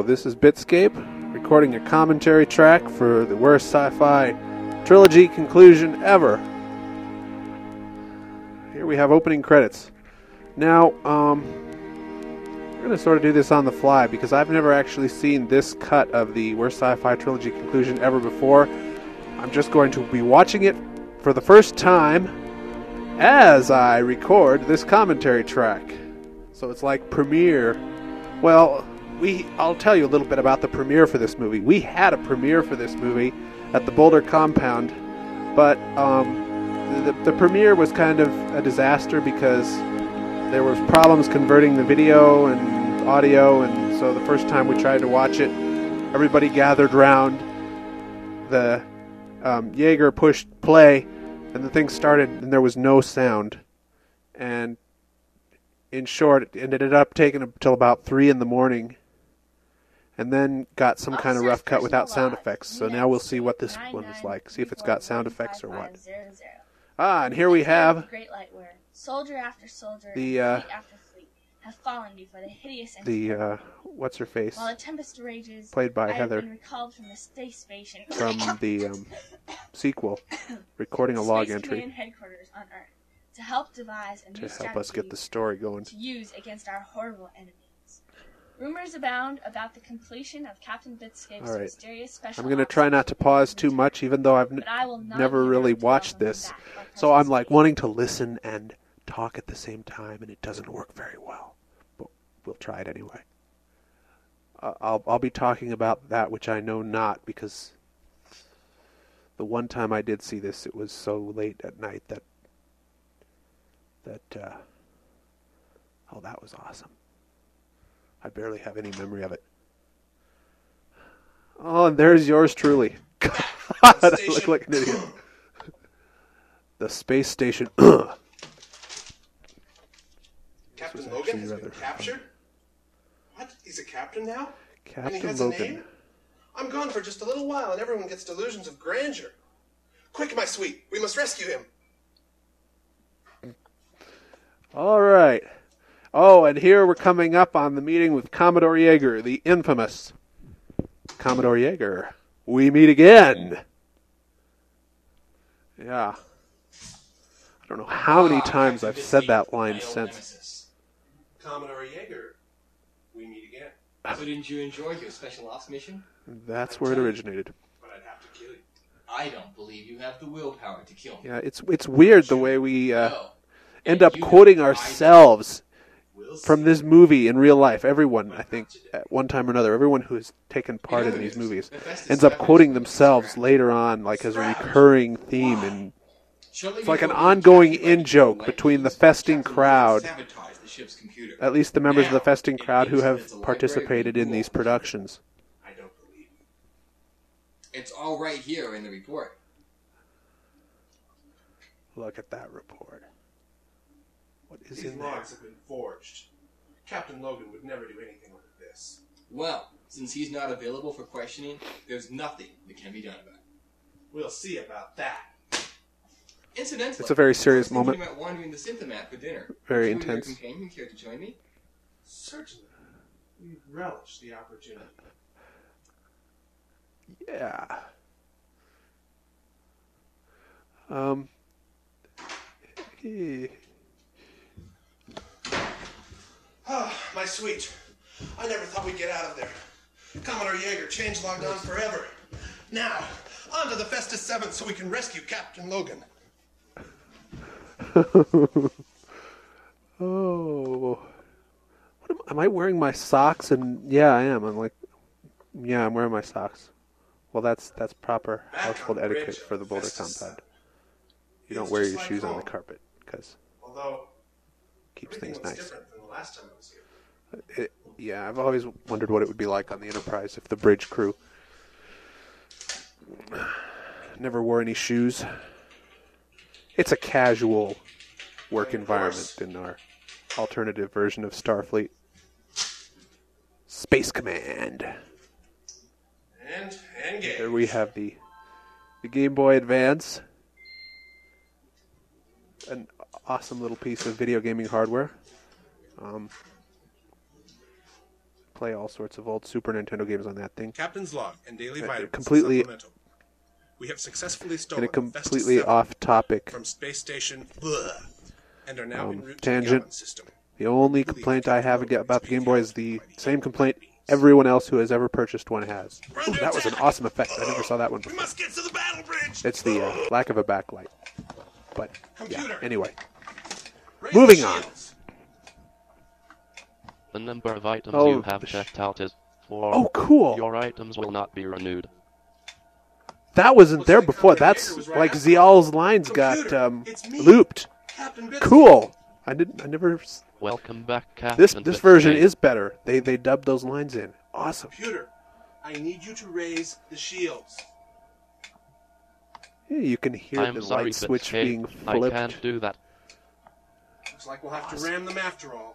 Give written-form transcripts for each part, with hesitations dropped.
Hello, this is Bitscape, recording a commentary track for the worst sci-fi trilogy conclusion ever. Here we have opening credits. Now, we're going to sort of do this on the fly, because I've never actually seen this cut of the worst sci-fi trilogy conclusion ever before. I'm just going to be watching it for the first time as I record this commentary track. So it's like premiere. Well, I'll tell you a little bit about the premiere for this movie. We had a premiere for this movie at the Boulder compound, but the premiere was kind of a disaster because there was problems converting the video and audio, and so the first time we tried to watch it, everybody gathered round. The Jaeger pushed play, and the thing started, and there was no sound. And in short, it ended up taking until about 3 in the morning, and then got some kind of rough cut without sound effects. So now we'll see what this one is like. See if it's got sound effects or what. And here we have Great Lightwear. Soldier after soldier, the fleet after fleet have fallen before the hideous the what's her face, while the tempest rages, played by I have Heather been recalled from the space station from the sequel, recording a log Space entry Command headquarters on Earth to help devise a new to help us strategy get the story going. to use against our horrible enemies. Rumors abound about the completion of Captain Bitscape's All right. mysterious special I'm going to try not to pause too much, even though I've but I will not never be really around to watched welcome him this. back like So I'm President like Steve. wanting to listen and talk at the same time, and it doesn't work very well. But we'll try it anyway. I'll be talking about that which I know not, because the one time I did see this, it was so late at night that that was awesome. I barely have any memory of it. Oh, and there's yours truly. God, I look like an idiot. The space station. Captain Logan has been captured? What? He's a captain now? And he Captain has a Logan. name? I'm gone for just a little while and everyone gets delusions of grandeur. Quick, my sweet, we must rescue him. All right. Oh, and here we're coming up on the meeting with Commodore Jaeger, the infamous Commodore Jaeger. We meet again. Yeah. I don't know how many times I've said that line since. Commodore Jaeger, we meet again. So didn't you enjoy your special ops mission? That's where it originated. But I'd have to kill you. I don't believe you have the willpower to kill me. Yeah, it's weird the way we No. end And up you quoting know I ourselves We'll see. from this movie in real life. Everyone, I think, at one time or another, everyone who has taken part in these movies ends up quoting themselves later on, like as a recurring theme. And Shortly it's like an before the ongoing Captain in-joke Logan between the leaves, festing Captain crowd, Logan sabotaged the ship's computer. at least the members of the Now, festing it crowd who means that have it's a library participated in rule. these productions. I don't believe you. It's all right here in the report. Look at that report. What is These in there? logs have been forged. Captain Logan would never do anything like this. Well, since he's not available for questioning, there's nothing that can be done about it. We'll see about that. Incidentally, It's a very serious I was thinking moment. about wandering the Synthomat for dinner. Very Would you or intense. your companion care to join me? Certainly. We relish the opportunity. Yeah. eh. Ah, my sweet. I never thought we'd get out of there. Commodore Jaeger, change logged on forever. Now, on to the Festus 7 so we can rescue Captain Logan. Oh. Am I wearing my socks? And yeah, I am. I'm wearing my socks. Well, that's proper Back household on the etiquette bridge for the of Boulder Festus compound. 7. You don't Feels wear just your like shoes on the home. carpet because Although, it keeps everything things looks nice. different than the last time I was here. Yeah, I've always wondered what it would be like on the Enterprise if the bridge crew never wore any shoes. It's a casual work environment in our alternative version of Starfleet. Space Command. And engage. There we have the Game Boy Advance. An awesome little piece of video gaming hardware. play all sorts of old Super Nintendo games on that thing. Captain's log and daily vitamins. Completely- Supplemental. We have successfully In stolen a the completely Festus 7 off-topic from space station Blah, and are now en route to the tangent. Gammon system. The only complaint I have about the Game Boy is the same complaint everyone else who has ever purchased one has. Ooh, that was an awesome effect. I never saw that one We before. must get to the battle bridge. It's the lack of a backlight. But, yeah, Computer. anyway. Raise Moving the on. shields. The number of items Oh, you have checked out is 4. Oh, cool. Your items will not be renewed. That wasn't Looks there like before. Commander That's Yeager was right like after Zial's lines Computer, got it's me. looped. Captain Bitsy. Cool. I never. Welcome back, Captain. This version Bitsy. is better. They dubbed those lines in. Awesome. Computer, I need you to raise the shields. Yeah, you can hear I'm the sorry, light switch Bitsy. being I flipped. can't do that. Looks like we'll have to ram them after all.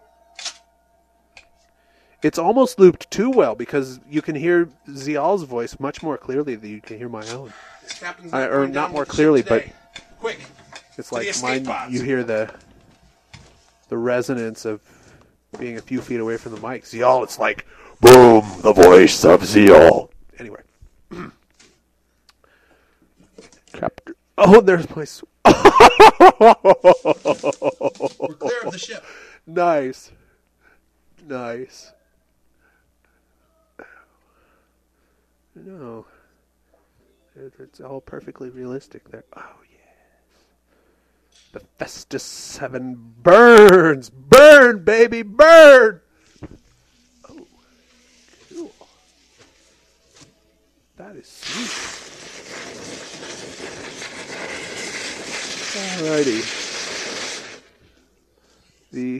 It's almost looped too well because you can hear Zial's voice much more clearly than you can hear my own. This captain's Or going not down more with the clearly, ship today. Quick, It's To the like escape mine. pods. You hear the resonance of being a few feet away from the mic. Zial, it's like boom, the voice of Zial. Anyway, Captain. Oh, there's my. we're clear of the ship. Nice. No. It's all perfectly realistic there. Oh, yes. The Festus 7 burns! Burn, baby, burn! Oh, cool. That is sweet. Alrighty. The...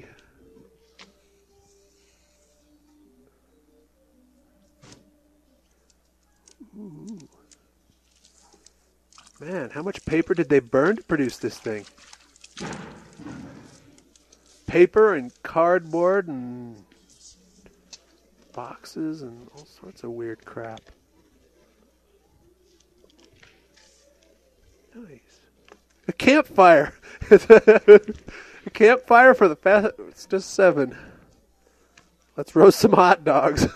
Ooh. Man, how much paper did they burn to produce this thing? Paper and cardboard and boxes and all sorts of weird crap. Nice. A campfire! A campfire for the Festus 7. Let's roast some hot dogs.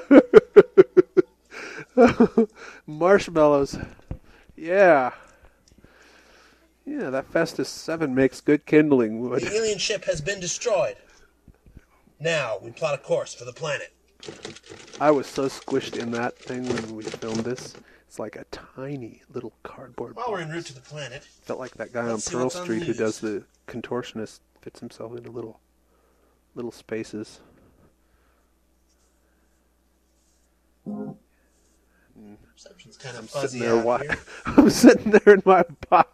Marshmallows. Yeah. Yeah, that Festus 7 makes good kindling wood. The alien ship has been destroyed. Now we plot a course for the planet. I was so squished in that thing when we filmed this. It's like a tiny little cardboard While we're en box. route to the planet, Felt like that guy Let's on see Pearl what's on the Street who news. does the contortionist fits himself into little spaces. reception's kind of Sitting fuzzy there, out here. I'm sitting there in my box.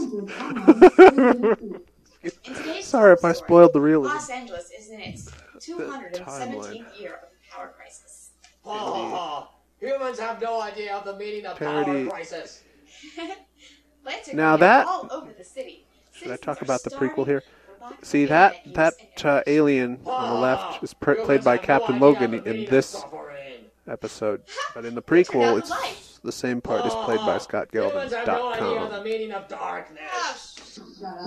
In today's Sorry if I story, spoiled the realism. Los Angeles is in its 217th year of the power crisis. Humans have no idea of the meaning of Parody. power crisis. Plants are Now growing that- all over the city. Should I Citizens talk are about the starving prequel here? for lack of See, internet that use and alien on the left is played by Captain Logan in this episode. But in the prequel, it's the same part is played by Scott Gelman. Humans have no idea of the .com. meaning of darkness.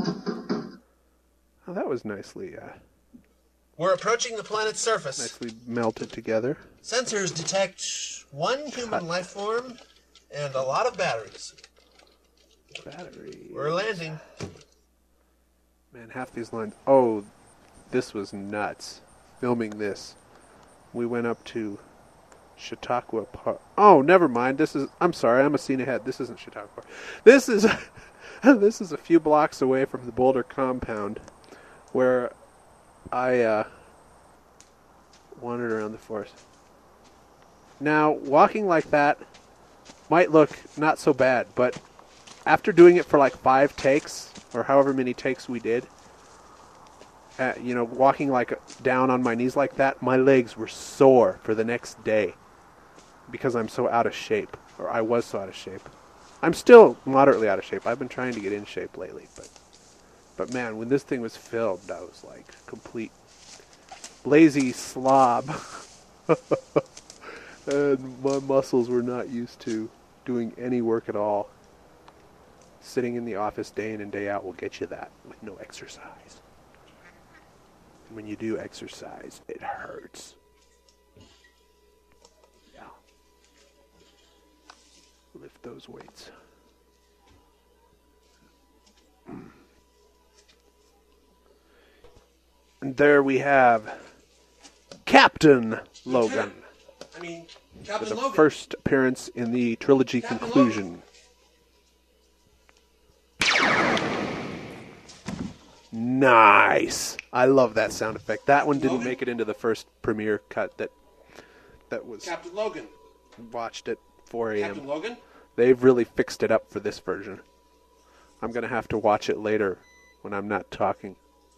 Oh, that was nicely We're approaching the planet's surface. nicely melted together. Sensors detect one human life form and a lot of batteries. Battery. We're landing. Man, half these lines. Oh, this was nuts. Filming this. We went up to Chautauqua Park. Oh, never mind. I'm sorry, I'm a scene ahead. This isn't Chautauqua Park. This is a few blocks away from the Boulder compound where I wandered around the forest. Now, walking like that might look not so bad, but after doing it for like 5 takes, or however many takes we did, walking like down on my knees like that, my legs were sore for the next day because I'm so out of shape, or I was so out of shape. I'm still moderately out of shape. I've been trying to get in shape lately, but man, when this thing was filmed, I was like complete lazy slob, and my muscles were not used to doing any work at all. Sitting in the office day in and day out will get you that with no exercise. And when you do exercise, it hurts. lift those weights. And there we have Captain Logan. I mean, For Captain the Logan. first appearance in the trilogy Captain conclusion. Nice. I love that sound effect. That one didn't Logan? make it into the first premiere cut that was Captain Logan. watched at 4 a.m. Captain Logan? They've really fixed it up for this version. I'm going to have to watch it later when I'm not talking.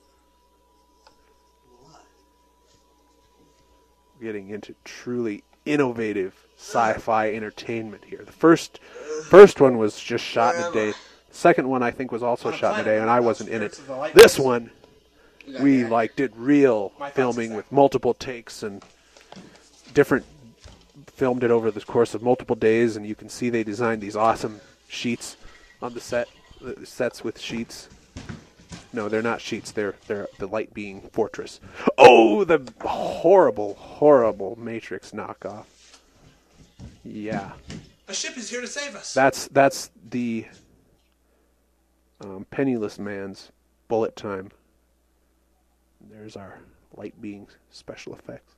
Getting into truly innovative sci-fi entertainment here. The first one was just shot in a day. The second one I think was also shot in a day, and I wasn't in it. This one, we did real filming with multiple takes and filmed it over the course of multiple days, and you can see they designed these awesome sheets on the sets with sheets. No, they're not sheets. They're the light being fortress. Oh, the horrible, horrible Matrix knockoff. Yeah, A ship is here to save us. that's the penniless man's bullet time. There's our light being special effects.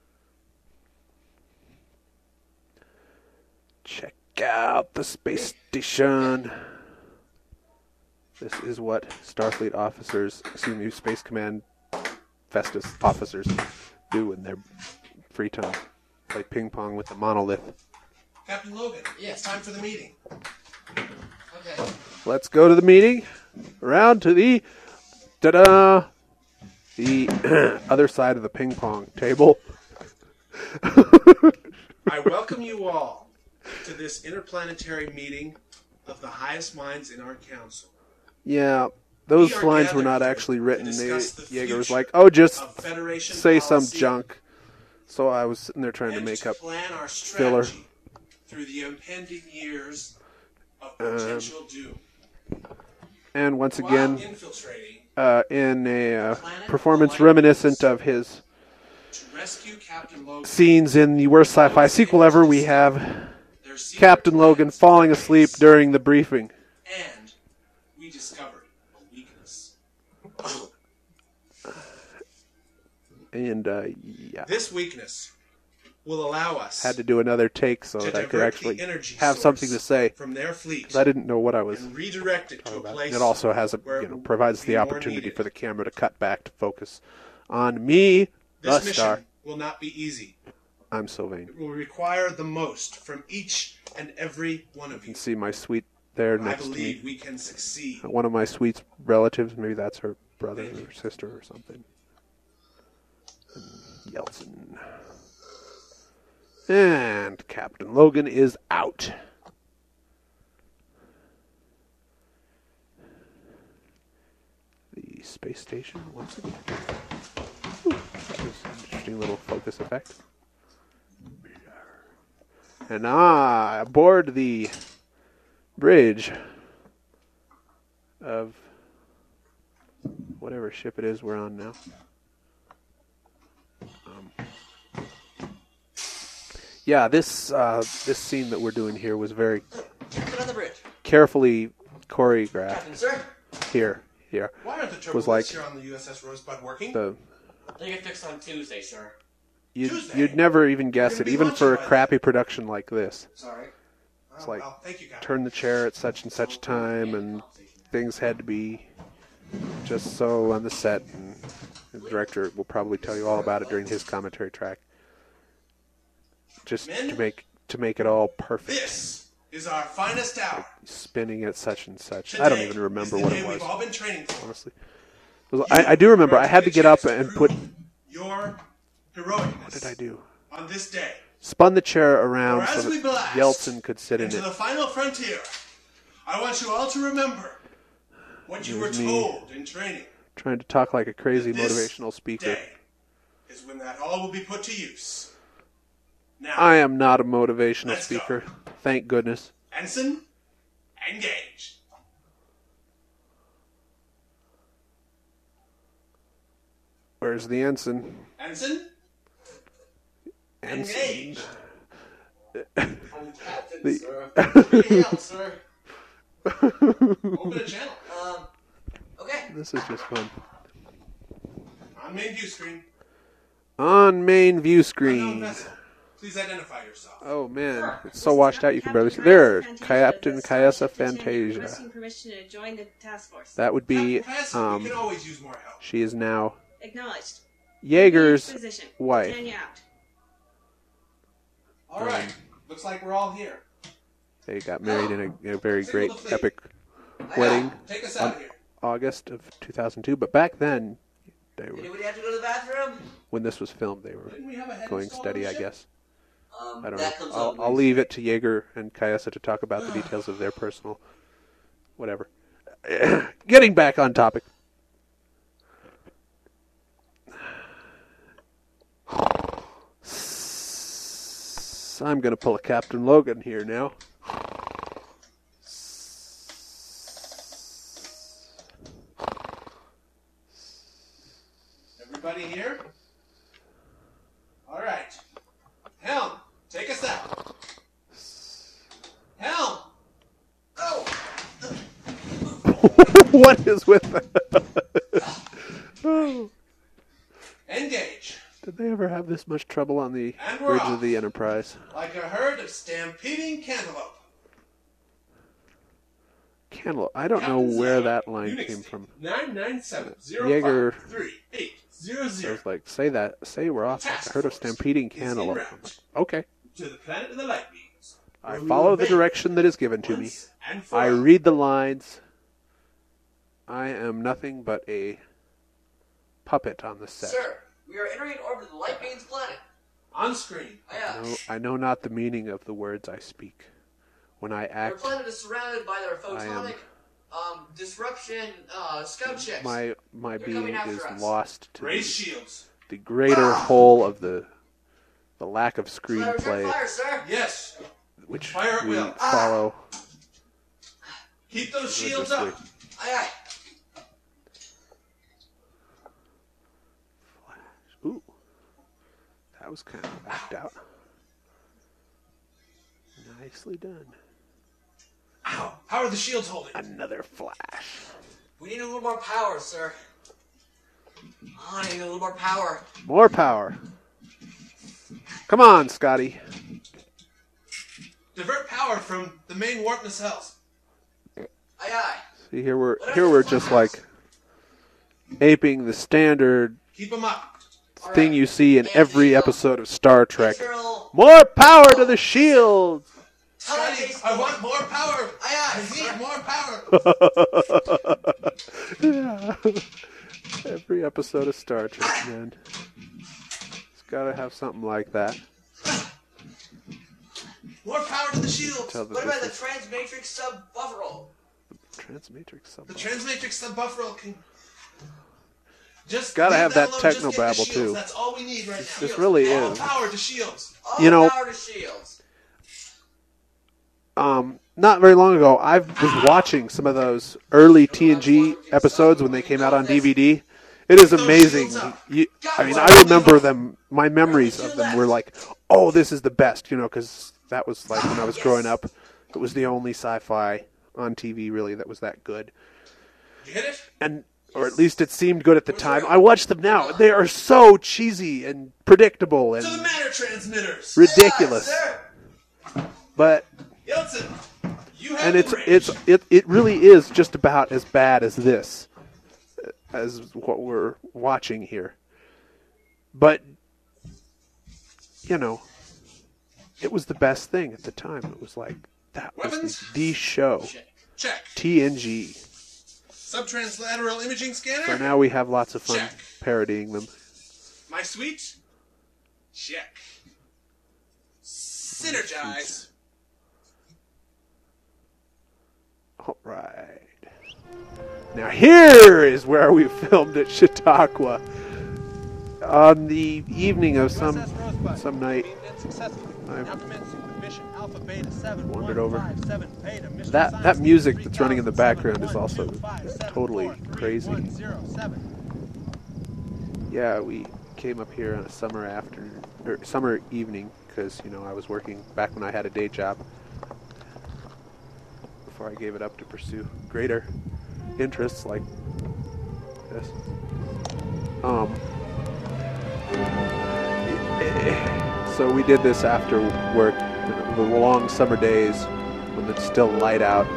Check out the space station. This is what Starfleet officers, Space Command Festus officers do in their free time. Play ping pong with the monolith. Captain Logan. Yes. It's time for the meeting. Okay. Let's go to the meeting. Around to the the other side of the ping pong table. I welcome you all to this interplanetary meeting of the highest minds in our council. Yeah, those We are lines were not gathered actually to written. discuss the Yeager was future like, "Oh, just of Federation say some policy junk." So I was sitting there trying to and make to up plan our filler. strategy through the impending years of potential doom. And once While again, infiltrating in a performance reminiscent of his to rescue Captain Logan, scenes in the worst sci-fi sequel ever, we have their secret Captain Logan plans falling took asleep place, during the briefing. and we discovered a weakness. And yeah, This weakness will allow us had to do another take so to that I could divert actually the energy have source something to say. from their fleet 'Cause I didn't know what I was and redirect it to a talking about. place It also has where it provides will the be more opportunity needed. for the camera to cut back to focus on me, the This mission star. will not be easy. I'm so vain. It will require the most from each and every one of You you. can see my sweet there I next to believe me. we can succeed. One of my sweet relatives, maybe that's her brother or sister or something. And Yeltsin. And Captain Logan is out. The space station once again. Ooh, that was an interesting little focus effect. And aboard the bridge of whatever ship it is we're on now. Yeah, this scene that we're doing here was very Get on the bridge. carefully choreographed. Captain, sir. Here. Why aren't the Was turbulence like here on the USS Rosebud working? They get fixed on Tuesday, sir. Tuesday? You'd never even guess You're it, gonna be even lunching for a by then. crappy production like this. Sorry. Oh, like, well, thank you, Captain. Turn the chair at such and such time, and things had to be just so on the set. And the director will probably tell you all about it during his commentary track. Just Men? to make it all perfect. This is our finest hour. Spinning at such and such. Today I don't even remember is the what day it was, We've all been training for. honestly. I do remember. I had to get up and put. your heroicness. What did I do? On this day, Spun the chair around or so as we that blast Yeltsin could sit in into it. the final frontier, I want you all to remember what you were There's me. told in training. Trying to talk like a crazy This motivational speaker. Day is when that all will be put to use. Now, I am not a motivational Let's go. speaker. Thank goodness. Ensign, engage. Where's the ensign? Ensign, Ensign. engage. I'm captain, The- sir. Pretty hell, sir. Open a channel. Okay. This is just fun. On main view screen. On main view Unknown screen. vessel. Please identify yourself. Oh man, it's so washed out you can barely see. There, Captain Kayasa Fantasia. Requesting permission to join the task force. That would be, Captain, we can always use more help. she is now Acknowledged. Jaeger's Position. wife. Tanya out. All right. Looks like we're all here. They got married in a very great, epic wedding, Take us out of here. August of 2002. But back then, they were, Anybody have to go to the bathroom? when this was filmed, they were Didn't we have a head going installed steady, on I the ship? guess. I don't that know. comes up I'll leave it to Jaeger and Kayasa to talk about the details of their personal, whatever. Getting back on topic. I'm going to pull a Captain Logan here now. Everybody here? All right. Helm, take us out. Helm! Oh! What is with that? Oh. Engage. Did they ever have this much trouble on the And we're bridge off. of the Enterprise? Like a herd of stampeding cantaloupe. Cantaloupe. I don't know Captain where Zero, that line Unix came date from. 997053800. Jaeger. So it's like, say that. Say we're off. Task I heard of force stampeding is en cantaloupe. route. I'm like, okay. To the planet of the light beams. I where we follow will the bend direction that is given to me. once and for I all. read the lines. I am nothing but a puppet on the set. Sir, we are entering orbit of the Light Beams planet. On screen. Yeah. No, I know not the meaning of the words I speak. When I Our act, planet is surrounded by their I am- photonic disruption scout ships. my They're being coming after is us. lost to Raise shields. the greater whole of the lack of Let return screenplay, fire, sir. Yes. which Fire at we will. follow Keep those shields up. religiously. Aye, aye. Ooh, that was kind of backed out. Nicely done. Ow. How are the shields holding? Another flash. We need a little more power, sir. Oh, I need a little more power. More power. Come on, Scotty. Divert power from the main warp nacelles. Aye, aye. See, here we're just like aping the standard Keep them up. thing you see in every episode of Star Trek. Internal More power to the shield. Scotty, telephase. I want more power. Aye, aye. I need more power. Yeah. Every episode of Star Trek, man. It's got to have something like that. More power to the shields. Tell that What about the this transmatrix sub-bufferal? is Transmatrix sub. The transmatrix sub-bufferal can just Gotta leave have that alone, just techno get the babble, shields. too. That's all we need right now. This really All is. power to shields. All You know- power to shields. Not very long ago, I was watching some of those early TNG episodes when they came out on DVD. It is amazing. I remember them. My memories of them were like, oh, this is the best, because that was like when I was growing up. It was the only sci-fi on TV really that was that good. You hit it? And or at least it seemed good at the time. I watch them now. They are so cheesy and predictable To the and matter transmitters. ridiculous. Sir. But Yeltsin, you have and the it really is just about as bad as this, as what we're watching here. But it was the best thing at the time. It was like that was Weapons? the show. Check. TNG. Subtranslateral imaging scanner. So now we have lots of fun Check. parodying them. My suite. Check. Synergize. All right. Now here is where we filmed at Chautauqua on the evening of some night. I wandered over. That music that's running in the background is also totally crazy. Yeah, we came up here on a summer evening because I was working back when I had a day job before I gave it up to pursue greater interests like this. So we did this after work, the long summer days when it's still light out.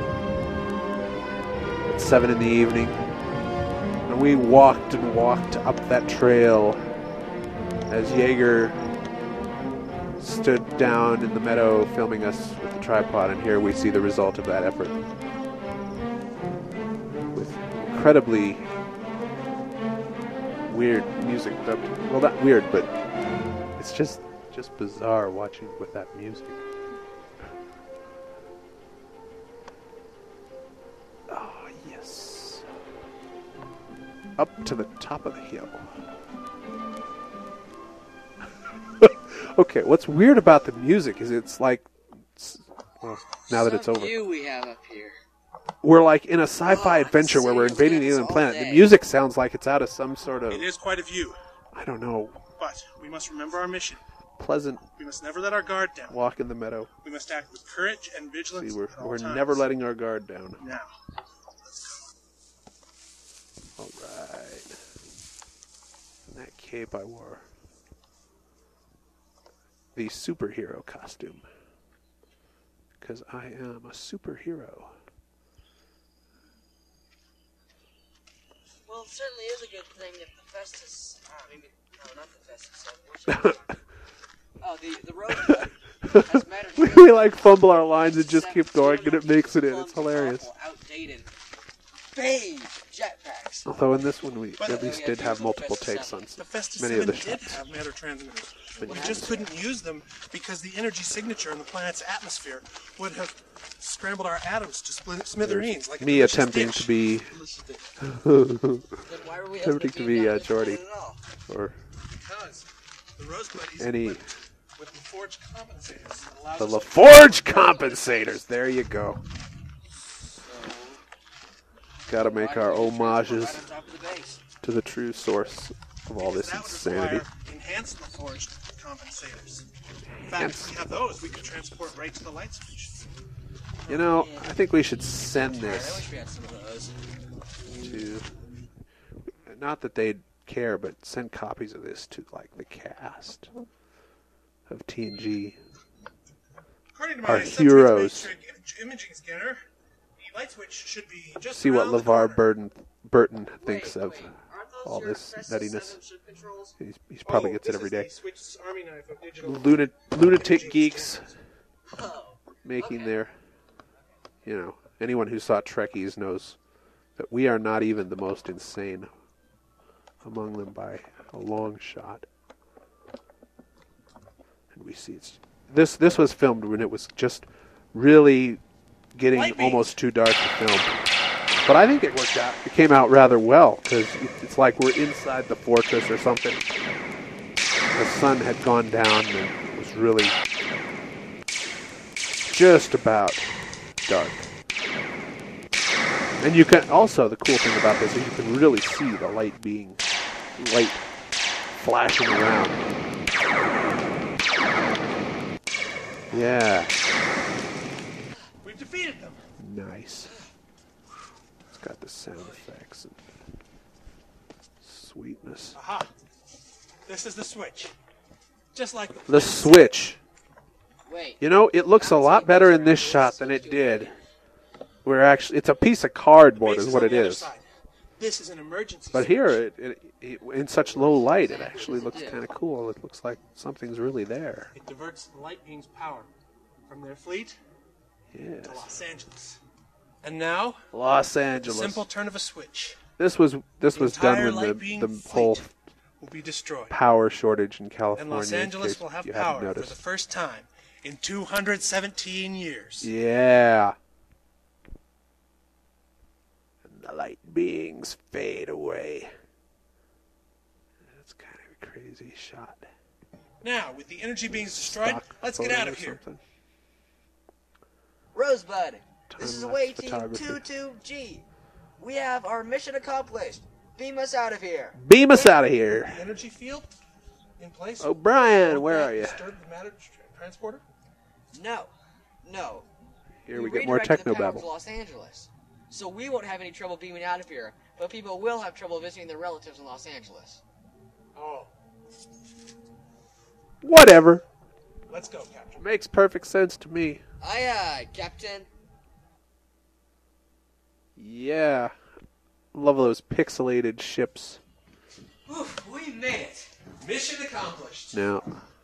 At 7 in the evening. And we walked and walked up that trail as Jaeger stood down in the meadow filming us with the tripod, and here we see the result of that effort. With incredibly weird music. Well, not weird, but it's just bizarre watching with that music. Oh, yes. Up to the top of the hill. Okay, what's weird about the music is it's like, well, now that it's over, view we have up here. we're like in a sci-fi adventure where we're invading the alien planet. The music sounds like it's out of some sort of, It is quite a view, I don't know, but we must remember our mission. pleasant We must never let our guard down. walk in the meadow. We must act with courage and vigilance See, at all we're times. never letting our guard down. Now, All right. And that cape I wore. The superhero costume. Because I am a superhero. Well, it certainly is a good thing if the Festus... no, not the Festus. The Rosebud has mattered. We like fumble our lines and just keep going and it makes it in. It's hilarious. Outdated beige jetpacks. Although in this one we But- at least did have multiple takes on the Festus many 7 of the did shots. have matter transmitters, but But we you just couldn't use them because the energy signature in the planet's atmosphere would have scrambled our atoms to smithereens. Like a Me delicious attempting dish. to be Then why were we attempting to be Jordy at all? or Because the Rosebud is any equipped with LaForge compensators that allows the us to- LaForge compensators. There you go. Got to make our homages Right on top of the base. to the true source of all this That would insanity. require enhanced LaForge compensators. In fact, Enhanced. if we have those, we could transport right to the light switch. I think we should send I this wish we had some of those. to, not that they'd care, but send copies of this to like the cast of TNG. According to Our my heroes. subtransmatrix imaging scanner, the light switch should be just See what around the LeVar corner. Burton thinks of Aren't those all your this Festus nuttiness. 7 ship controls? He probably Oh, gets it this every is day. the Switch's Army knife of digital Lunatic imaging geeks scanners. making their, anyone who saw Trekkies knows that we are not even the most insane among them by a long shot. And we see this was filmed when it was just really getting Light beams. almost too dark to film. But I think it worked out. It came out rather well because it's like we're inside the fortress or something. The sun had gone down and it was really just about dark. And you can also, the cool thing about this is you can really see the light flashing around. Yeah, We've defeated them. nice. It's got the sound effects and sweetness. Aha. This is the switch. Just like The switch. Wait. It looks a lot better in this shot than it did. It's a piece of cardboard base is what on it the other is. side. This is an emergency But switch. here, in such low light, it actually looks kind of cool. It looks like something's really there. It diverts the light beam's power from their fleet Yes. to Los Angeles. And now, Los the Angeles. simple turn of a switch This was done entire when light beam the whole fleet will be destroyed. power shortage in And California. Los in Angeles case will have you power hadn't for the noticed. first time in 217 years. Yeah. And the light beings fade away. That's kind of a crazy shot. Now, with the energy being destroyed, Stock let's get photo out or of here. something. Rosebud, this is Time-lapse away team photography. 22G. We have our mission accomplished. Beam us out of here. Beam us out of here. The energy field in place? O'Brien, where are you? Disturb the matter transporter? No. No. Here we get more redirected the power technobabble. to Los Angeles. So we won't have any trouble beaming out of here, but people will have trouble visiting their relatives in Los Angeles. Oh. Whatever. Let's go, Captain. Makes perfect sense to me. Aye, aye, Captain. Yeah. Love those pixelated ships. Oof, we made it. Mission accomplished. Now,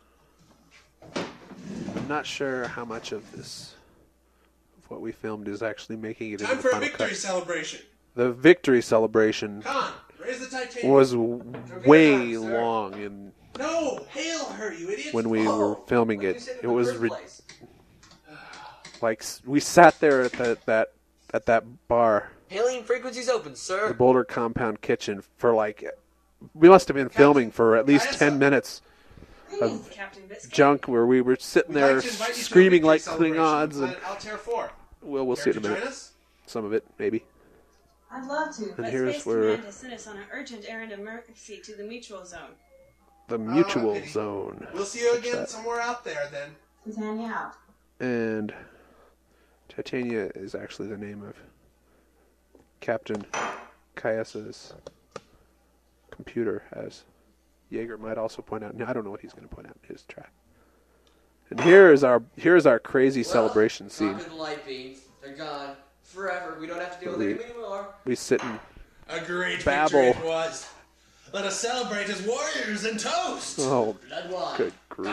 I'm not sure how much of this, of what we filmed, is actually making it Time into the for a final victory cut. celebration. The victory celebration Khan, raise the titanium. was way time, sir. long, and No, hail her, you idiot. when we were filming What did it, you say to it the was first place? like we sat there at that bar, Hailing frequencies open, the sir. Boulder Compound Kitchen, for like we must have been filming for at least 10 minutes Greetings, Captain Biscuit. junk where we were sitting We'd there like to invite you to a screaming victory like celebration Klingons, on and planet Altair 4. we'll Care see in a to join minute. us? Some of it, maybe. I'd love to, but here's Space where- Command has sent us on an urgent errand of emergency to the Mutual Zone. The Mutual pity. Zone. We'll see you again that? somewhere out there then. Titania out. And Titania is actually the name of Captain Kayasa's computer, as Jaeger might also point out. Now, I don't know what he's going to point out in his track. And here's our crazy celebration scene. Well, the light beams. They're gone. Forever. We don't have to deal with them anymore. We sit and A great Babble. victory it was. Let us celebrate as warriors and toast. oh, Blood wine. good grief.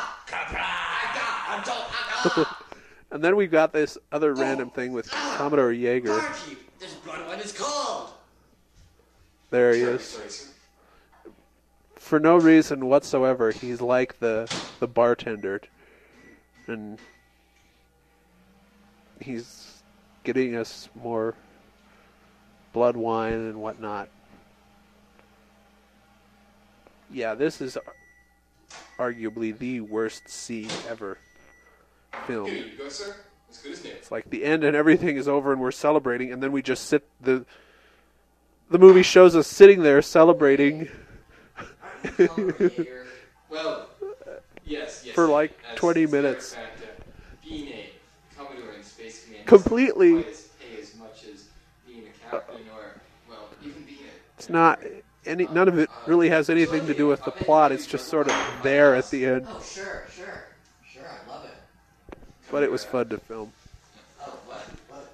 Kapla! And then we've got this other random thing with Commodore Jaeger. Barkeep, this blood wine is cold. There he is. For no reason whatsoever, he's like the bartender, and he's getting us more blood wine and whatnot. Yeah, this is arguably the worst scene ever filmed. Here you go, sir. As good as new. It's like the end and everything is over and we're celebrating, and then we just sit. The movie shows us sitting there celebrating Well, yes. For like As 20 a matter of minutes. fact, being a Commodore in Space Command Completely. doesn't pay as much as being a captain or, well, even being a... It's not any. None of it really has anything to do with the plot. It's just sort of there at the end. Oh, sure. I love it. But it was fun to film. Oh, what?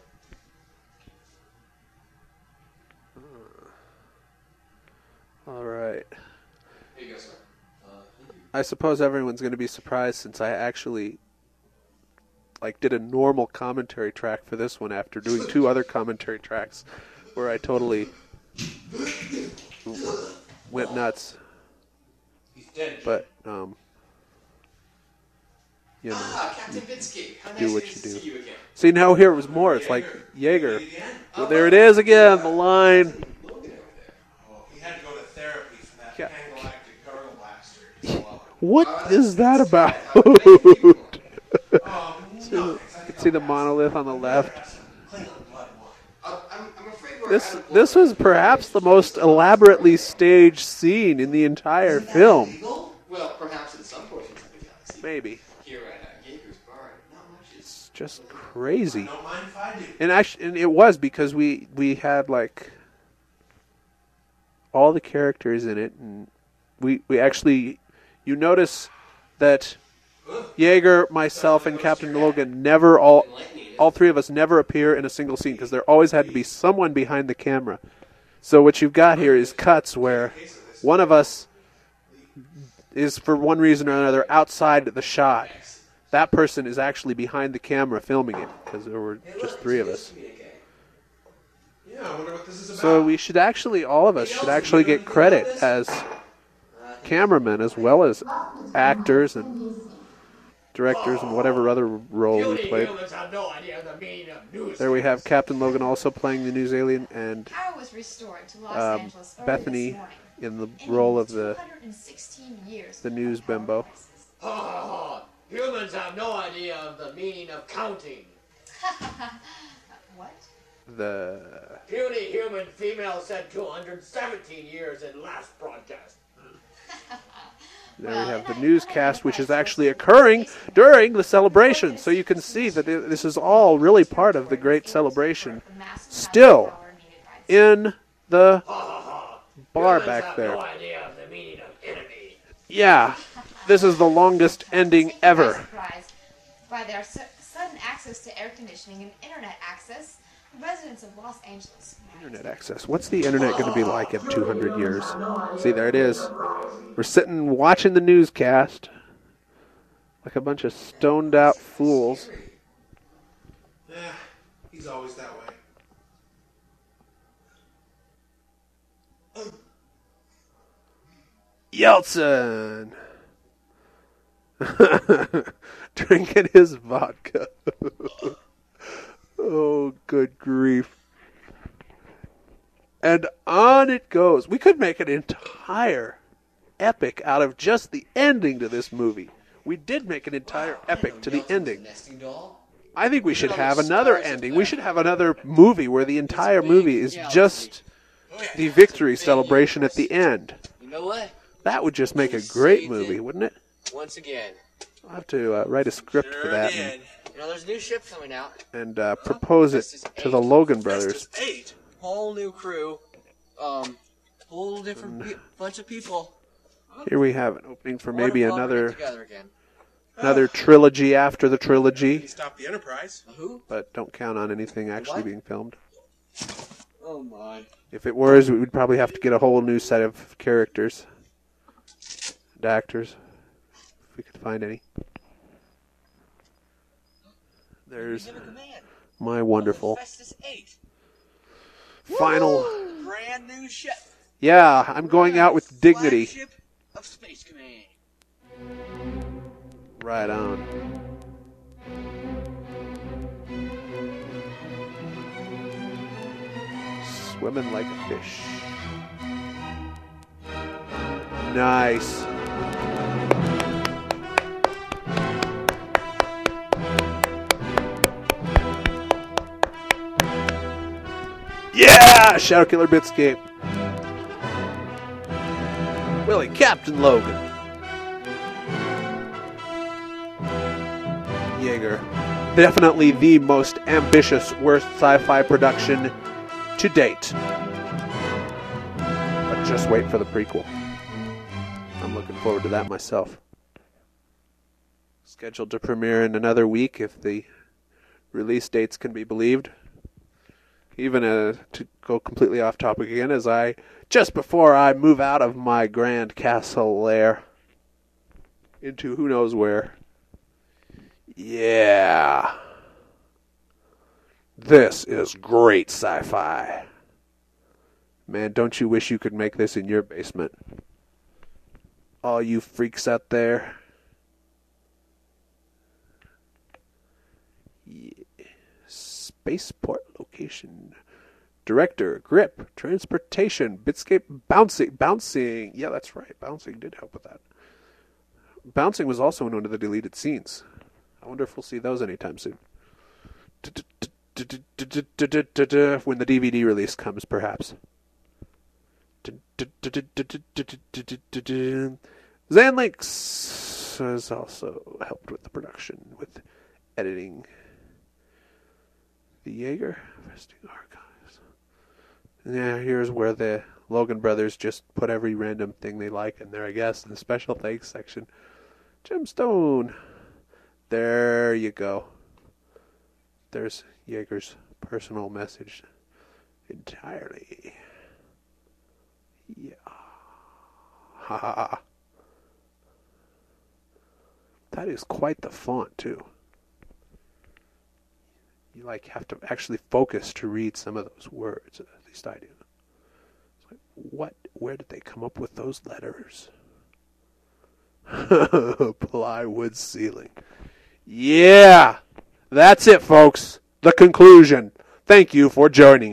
All right. Here you go, sir. I suppose everyone's going to be surprised since I actually did a normal commentary track for this one after doing 2 other commentary tracks where I totally went nuts. He's dead. But Captain Binsky. How do nice what it you is do. to see you again. See, now here it was more. It's like Jaeger. Well, there it is again, the line. Oh, he had to go to therapy for that Yeah. Pangalactic Gargle Blaster. He swallowed. What is that about? Oh, no. See the monolith on the left. Klingon blood wine. I'm afraid we're This out of this blood. was perhaps the most elaborately staged scene in the entire film. Well, perhaps in some portions of the galaxy. Maybe. Here at Jaeger's Bar, not much is... It's just crazy. Don't mind if I do. And it was because we had like all the characters in it, and we actually, you notice that Jaeger, myself, and Captain Logan never all 3 of us never appear in a single scene because there always had to be someone behind the camera. So what you've got here is cuts where one of us is for one reason or another outside the shot. That person is actually behind the camera filming it because there were just 3 of us. Yeah, I wonder what this is about. So we should actually, all of us should actually get credit as cameramen as well as actors and directors and whatever other role we played. There we have Captain Logan also playing the news alien, and Power was restored to Los Angeles early Bethany this morning. in the role of the 216 years the news bimbo. Humans have no idea of the meaning of counting. What? The Puny human female said 217 years in last broadcast. There we have the newscast, which is actually occurring during the celebration. So you can see that this is all really part of the great celebration. Still in the bar back there. Yeah, this is the longest ending ever. By their sudden access to air conditioning and internet access, the residents of Los Angeles. Internet access. What's the internet going to be like in 200 years? See, there it is. We're sitting watching the newscast like a bunch of stoned out fools. Yeah, he's always that way. Yeltsin! Drinking his vodka. Oh, good grief. And on it goes. We could make an entire epic out of just the ending to this movie. We did make an entire epic to the ending. I think we should have another ending. We should have another movie where the entire movie is just the victory celebration at the end. You know what? That would just make a great movie, wouldn't it? Once again. I'll have to write a script for that You know, there's a new ship coming out. and propose it to the Logan brothers. Whole new crew. Whole different bunch of people. Here we have an opening for maybe Wonderful to get another together again. another trilogy after the trilogy, Stop the Enterprise. Who? but don't count on anything actually What? being filmed. Oh my. If it was, we would probably have to get a whole new set of characters and actors, if we could find any. There's my wonderful Festus 8. final. Brand new ship. Yeah, I'm going out with dignity. Flagship of Space Command. Right on. Swimming like a fish. Nice. Yeah! Shadow Killer Bitscape. Willie, Captain Logan. Yeager. Definitely the most ambitious, worst sci-fi production to date. But just wait for the prequel. I'm looking forward to that myself. Scheduled to premiere in another week if the release dates can be believed. Even to go completely off topic again, as just before I move out of my grand castle lair into who knows where. Yeah. This is great sci-fi. Man, don't you wish you could make this in your basement? All you freaks out there. Yeah. Spaceport location. Director, grip, transportation, Bitscape, bouncing. Yeah, that's right. Bouncing did help with that. Bouncing was also in one of the deleted scenes. I wonder if we'll see those anytime soon. When the DVD release comes, perhaps. Zanlinks has also helped with the production, with editing. The Yeager Vesting Archives. Yeah, here's where the Logan brothers just put every random thing they like in there, I guess, in the special thanks section. Gemstone. There you go. There's Yeager's personal message entirely. Yeah. Ha ha ha. That is quite the font, too. You have to actually focus to read some of those words. At least I do. It's like, where did they come up with those letters? Plywood ceiling. Yeah! That's it, folks. The conclusion. Thank you for joining